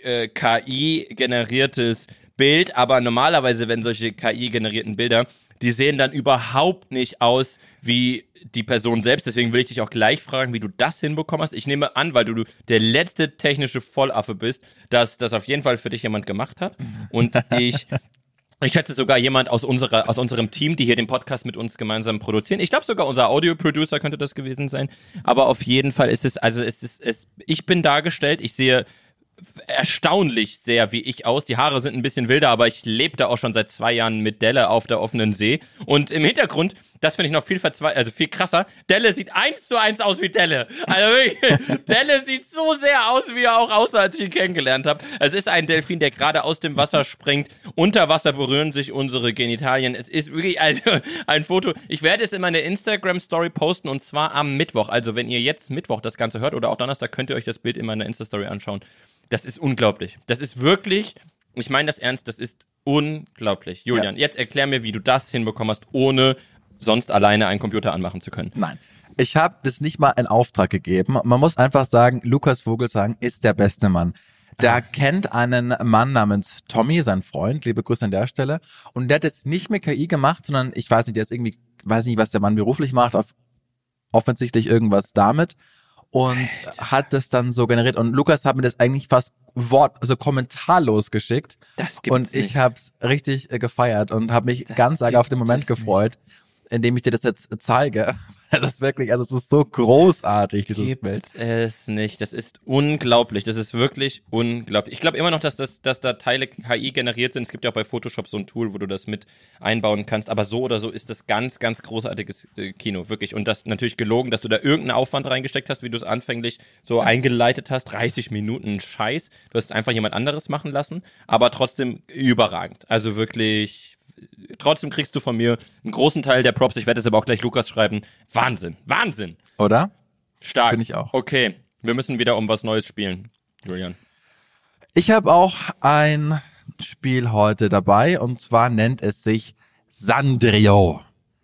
KI generiertes Bild, aber normalerweise, wenn solche KI-generierten Bilder, die sehen dann überhaupt nicht aus wie die Person selbst. Deswegen will ich dich auch gleich fragen, wie du das hinbekommen hast. Ich nehme an, weil du der letzte technische Vollaffe bist, dass das auf jeden Fall für dich jemand gemacht hat. Und ich schätze sogar jemand aus unserem Team, die hier den Podcast mit uns gemeinsam produzieren. Ich glaube sogar unser Audio-Producer könnte das gewesen sein. Aber auf jeden Fall ist es, ich bin dargestellt, ich sehe erstaunlich sehr wie ich aus. Die Haare sind ein bisschen wilder, aber ich lebe da auch schon seit 2 Jahren mit Delle auf der offenen See. Und im Hintergrund, das finde ich noch viel viel krasser, Delle sieht 1:1 aus wie Delle. Also wirklich, Delle sieht so sehr aus, wie er auch aussah, als ich ihn kennengelernt habe. Es ist ein Delfin, der gerade aus dem Wasser springt. Unter Wasser berühren sich unsere Genitalien. Es ist wirklich ein Foto. Ich werde es in meine Instagram-Story posten und zwar am Mittwoch. Also wenn ihr jetzt Mittwoch das Ganze hört oder auch Donnerstag, könnt ihr euch das Bild in meiner Insta-Story anschauen. Das ist unglaublich. Das ist wirklich, ich meine das ernst, das ist unglaublich. Julian, jetzt erklär mir, wie du das hinbekommen hast, ohne sonst alleine einen Computer anmachen zu können. Nein. Ich habe das nicht mal in Auftrag gegeben. Man muss einfach sagen, Lukas Vogelsang ist der beste Mann. Der kennt einen Mann namens Tommy, sein Freund, liebe Grüße an der Stelle. Und der hat es nicht mit KI gemacht, sondern ich weiß nicht, der ist irgendwie, weiß nicht, was der Mann beruflich macht, offensichtlich irgendwas damit. Und hat das dann so generiert. Und Lukas hat mir das eigentlich fast kommentarlos geschickt. Das gibt's und ich nicht. hab's richtig gefeiert und habe mich ganz arg auf den Moment gefreut, indem ich dir das jetzt zeige. Es ist wirklich, also es ist so großartig, dieses Bild. Es nicht. Das ist unglaublich. Das ist wirklich unglaublich. Ich glaube immer noch, dass da Teile KI generiert sind. Es gibt ja auch bei Photoshop so ein Tool, wo du das mit einbauen kannst. Aber so oder so ist das ganz, ganz großartiges Kino. Wirklich. Und das natürlich gelogen, dass du da irgendeinen Aufwand reingesteckt hast, wie du es anfänglich so eingeleitet hast. 30 Minuten Scheiß. Du hast einfach jemand anderes machen lassen. Aber trotzdem überragend. Also wirklich... Trotzdem kriegst du von mir einen großen Teil der Props. Ich werde es aber auch gleich Lukas schreiben. Wahnsinn, Wahnsinn. Oder? Stark. Bin ich auch. Okay, wir müssen wieder um was Neues spielen, Julian. Ich habe auch ein Spiel heute dabei und zwar nennt es sich Sandrio.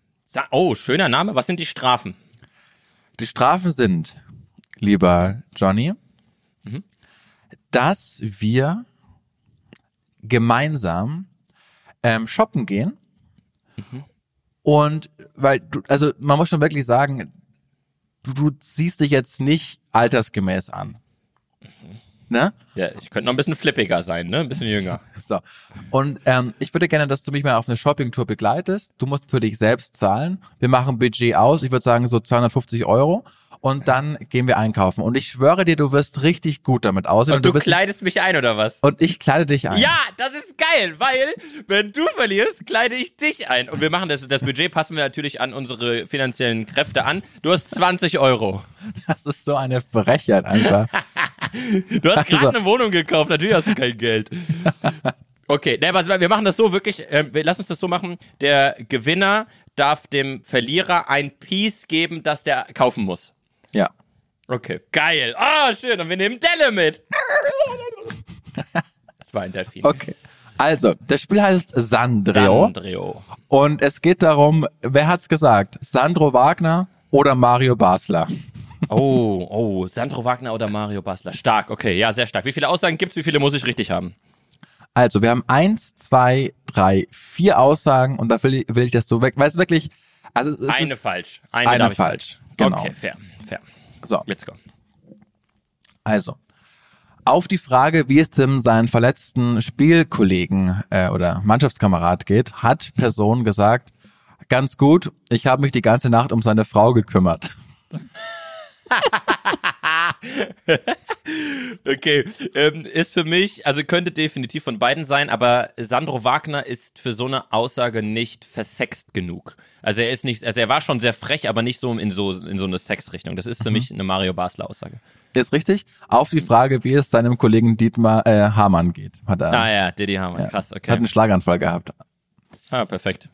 Oh, schöner Name. Was sind die Strafen? Die Strafen sind, lieber Johnny, dass wir gemeinsam shoppen gehen. Und weil du, also man muss schon wirklich sagen, du siehst dich jetzt nicht altersgemäß an. Ne? Ja, ich könnte noch ein bisschen flippiger sein, ne? Ein bisschen jünger. So. Und ich würde gerne, dass du mich mal auf eine Shoppingtour begleitest. Du musst für dich selbst zahlen. Wir machen Budget aus. Ich würde sagen so 250 €. Und dann gehen wir einkaufen. Und ich schwöre dir, du wirst richtig gut damit aussehen. Und du kleidest mich ein, oder was? Und ich kleide dich ein. Ja, das ist geil, weil wenn du verlierst, kleide ich dich ein. Und wir machen das Budget passen wir natürlich an unsere finanziellen Kräfte an. Du hast 20 €. Das ist so eine Frechheit einfach. Du hast gerade eine Wohnung gekauft, natürlich hast du kein Geld. Okay, wir machen das so wirklich, lass uns das so machen, der Gewinner darf dem Verlierer ein Piece geben, das der kaufen muss. Ja. Okay, geil. Ah, schön, und wir nehmen Delle mit. Das war ein Delfin. Okay. Also, das Spiel heißt Sandrio. Sandrio. Und es geht darum, wer hat's gesagt? Sandro Wagner oder Mario Basler? Oh, Sandro Wagner oder Mario Basler. Stark, okay, ja, sehr stark. Wie viele Aussagen gibt's? Wie viele muss ich richtig haben? Also, wir haben 1, 2, 3, 4 Aussagen und da will ich das so weg, weil es wirklich, also es Eine ist falsch. eine darf ich falsch. Genau. Okay, fair. So, Let's go. also, auf die Frage, wie es dem seinen verletzten Spielkollegen oder Mannschaftskamerad geht, hat Person gesagt, ganz gut, ich habe mich die ganze Nacht um seine Frau gekümmert. Okay, ist für mich, also könnte definitiv von beiden sein, aber Sandro Wagner ist für so eine Aussage nicht versext genug. Also er war schon sehr frech, aber nicht so in so eine Sexrichtung. Das ist für mich eine Mario Basler Aussage. Ist richtig. Auf die Frage, wie es seinem Kollegen Dietmar Hamann geht. Didi Hamann, krass, okay. Hat einen Schlaganfall gehabt. Ah, perfekt.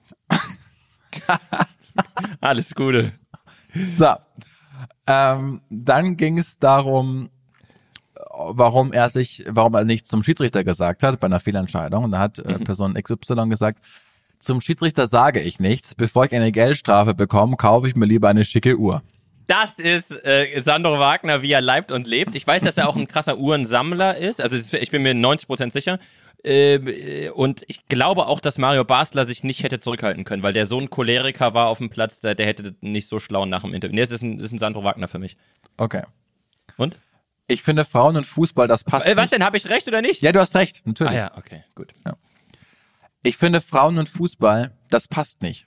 Alles Gute. So. Dann ging es darum, warum er nicht zum Schiedsrichter gesagt hat bei einer Fehlentscheidung. Und da hat Person XY gesagt, Zum Schiedsrichter sage ich nichts. Bevor ich eine Geldstrafe bekomme, kaufe ich mir lieber eine schicke Uhr. Das ist Sandro Wagner, wie er leibt und lebt. Ich weiß, dass er auch ein krasser Uhrensammler ist. Also ich bin mir 90% sicher. Und ich glaube auch, dass Mario Basler sich nicht hätte zurückhalten können, weil der so ein Choleriker war auf dem Platz, der hätte nicht so schlau nach dem Interview. Nee, das ist ein Sandro Wagner für mich. Okay. Und? Ich finde Frauen und Fußball, das passt Was nicht. denn, habe ich recht oder nicht? Ja, du hast recht, natürlich. Ah ja, okay, gut. Ja. Ich finde Frauen und Fußball, das passt nicht.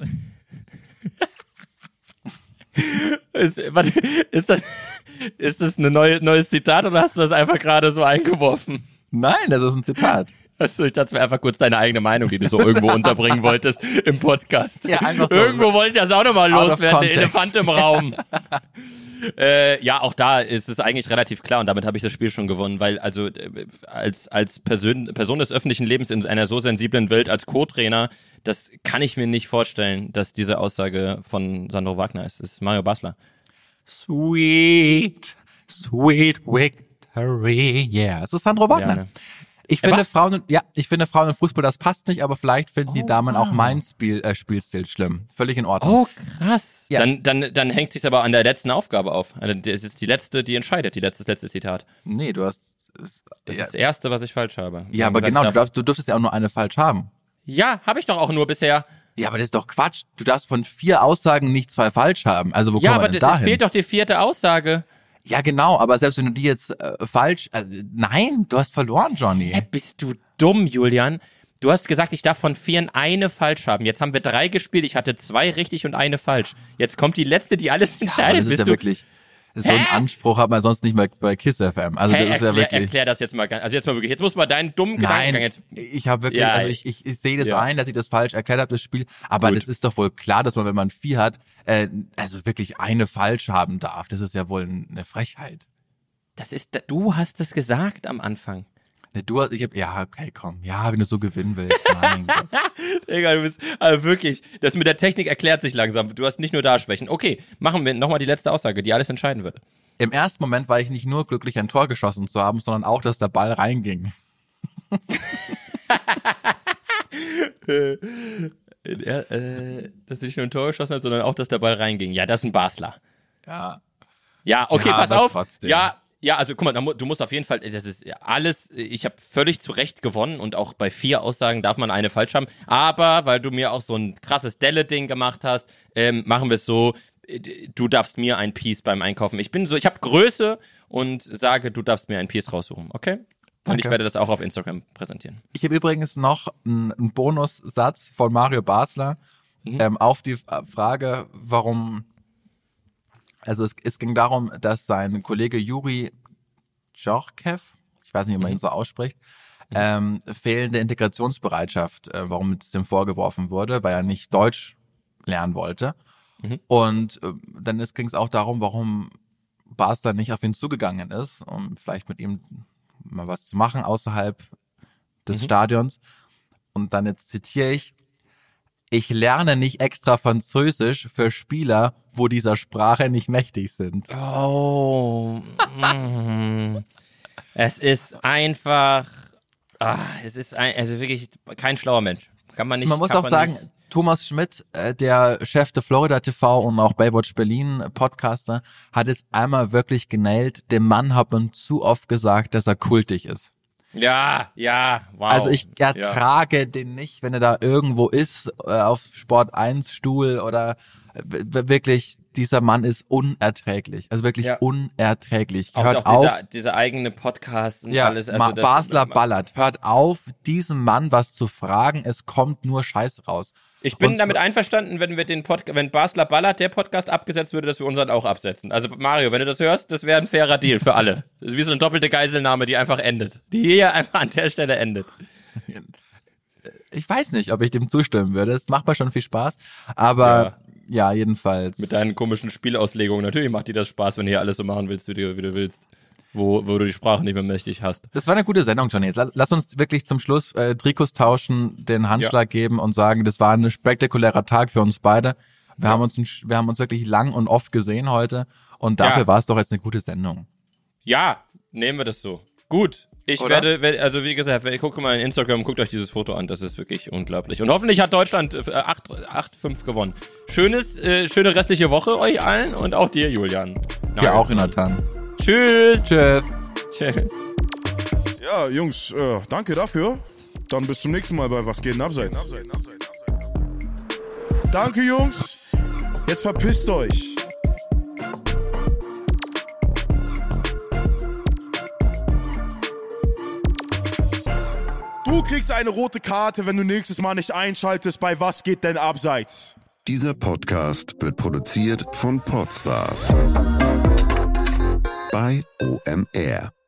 Ist das ein neues Zitat oder hast du das einfach gerade so eingeworfen? Nein, das ist ein Zitat. Achso, ich dachte, es wäre einfach kurz deine eigene Meinung, die du so irgendwo unterbringen wolltest im Podcast. Ja, einfach so. Irgendwo wollte ich das auch nochmal Out of loswerden, der context. Elefant im Raum. Ja, auch da ist es eigentlich relativ klar und damit habe ich das Spiel schon gewonnen, weil also als Person des öffentlichen Lebens in einer so sensiblen Welt als Co-Trainer, das kann ich mir nicht vorstellen, dass diese Aussage von Sandro Wagner ist. Es ist Mario Basler. Sweet victory. Yeah, es ist Sandro Wagner. Ja, ne? Ich finde was? Frauen und Fußball, das passt nicht, aber vielleicht finden die Damen auch mein Spielstil schlimm. Völlig in Ordnung. Oh, krass. Ja. Dann hängt sich's aber an der letzten Aufgabe auf. Also, das ist die letzte, die entscheidet, das letzte Zitat. Nee, du hast... Das ja, ist das Erste, was ich falsch habe. ja, aber gesagt, genau, du durftest ja auch nur eine falsch haben. Ja, habe ich doch auch nur bisher. Ja, aber das ist doch Quatsch. Du darfst von 4 Aussagen nicht 2 falsch haben. Also wo Ja, kommen wir aber denn es dahin? fehlt doch die 4. Aussage. Ja, genau, aber selbst wenn du die jetzt falsch... nein, du hast verloren, Johnny. Bist du dumm, Julian? Du hast gesagt, ich darf von 4 eine falsch haben. Jetzt haben wir 3 gespielt, ich hatte 2 richtig und eine falsch. Jetzt kommt die letzte, die alles aber entscheidet. das ist Bist ja du... wirklich... So einen Anspruch hat man sonst nicht mehr bei KISS FM. Also das ist ja wirklich... Erklär das jetzt mal. Also jetzt mal wirklich. Jetzt muss mal deinen dummen Gedankengang Nein, jetzt... ich habe wirklich, Ja, also ich sehe das ja. ein, dass ich das falsch erklärt habe, das Spiel. Aber Gut. das ist doch wohl klar, dass man, wenn man 4 hat, also wirklich eine falsch haben darf. Das ist ja wohl eine Frechheit. Du hast es gesagt am Anfang. Ne, ja, okay, komm. Ja, wenn du so gewinnen willst. Mein Gott. Egal, du bist also wirklich, das mit der Technik erklärt sich langsam. Du hast nicht nur da Schwächen. Okay, machen wir nochmal die letzte Aussage, die alles entscheiden wird. Im ersten Moment war ich nicht nur glücklich, ein Tor geschossen zu haben, sondern auch, dass der Ball reinging. Dass ich nur ein Tor geschossen habe, sondern auch, dass der Ball reinging. Ja, das ist ein Basler. Ja. Ja, okay, Ja, pass aber auf. trotzdem. Ja, also guck mal, du musst auf jeden Fall, das ist alles, ich habe völlig zu Recht gewonnen und auch bei 4 Aussagen darf man eine falsch haben. Aber, weil du mir auch so ein krasses Delle-Ding gemacht hast, machen wir es so, du darfst mir ein Piece beim Einkaufen. Ich habe Größe und sage, du darfst mir ein Piece raussuchen, okay? Und Danke. ich werde das auch auf Instagram präsentieren. Ich habe übrigens noch einen Bonussatz von Mario Basler auf die Frage, warum... Also es ging darum, dass sein Kollege Juri Djorkaeff, ich weiß nicht, wie man ihn so ausspricht, fehlende Integrationsbereitschaft, warum es dem vorgeworfen wurde, weil er nicht Deutsch lernen wollte. Und dann ging es auch darum, warum Basler nicht auf ihn zugegangen ist, um vielleicht mit ihm mal was zu machen außerhalb des Stadions. Und dann jetzt zitiere ich lerne nicht extra Französisch für Spieler, wo dieser Sprache nicht mächtig sind. Oh. Es ist einfach. Also wirklich kein schlauer Mensch. Kann man nicht. Man muss auch sagen, Thomas Schmidt, der Chef der Florida TV und auch Baywatch Berlin Podcaster, hat es einmal wirklich genailt. Dem Mann hat man zu oft gesagt, dass er kultig ist. Ja, wow. Also ich ertrage den nicht, wenn er da irgendwo ist, auf Sport 1 Stuhl oder wirklich, dieser Mann ist unerträglich. Also wirklich unerträglich. Auch Hört auch auf. dieser eigene Podcast und Ja, alles. Also Basler ballert. Hört auf, diesem Mann was zu fragen. Es kommt nur Scheiß raus. Ich bin Und damit einverstanden, wenn Basler ballert, der Podcast abgesetzt würde, dass wir unseren auch absetzen. Also Mario, wenn du das hörst, das wäre ein fairer Deal für alle. Das ist wie so eine doppelte Geiselnahme, die einfach endet. Die hier einfach an der Stelle endet. Ich weiß nicht, ob ich dem zustimmen würde. Es macht mir schon viel Spaß. Aber ja jedenfalls. Mit deinen komischen Spielauslegungen. Natürlich macht dir das Spaß, wenn du hier alles so machen willst, wie du willst. Wo du die Sprache nicht mehr mächtig hast. Das war eine gute Sendung, Johnny. Lass uns wirklich zum Schluss Trikots tauschen, den Handschlag geben und sagen, das war ein spektakulärer Tag für uns beide. Wir haben uns wirklich lang und oft gesehen heute und dafür war es doch jetzt eine gute Sendung. Ja, nehmen wir das so. Gut. Ich Oder? werde, also wie gesagt, guckt mal in Instagram, guckt euch dieses Foto an, das ist wirklich unglaublich. Und hoffentlich hat Deutschland 8-5 gewonnen. Schöne restliche Woche euch allen und auch dir, Julian. Ja, auch Jonathan. Tschüss. Tschüss. Tschüss. Ja, Jungs, danke dafür. Dann bis zum nächsten Mal bei Was geht denn abseits? Danke, Jungs. Jetzt verpisst euch. Du kriegst eine rote Karte, wenn du nächstes Mal nicht einschaltest bei Was geht denn abseits? Dieser Podcast wird produziert von Podstars bei OMR.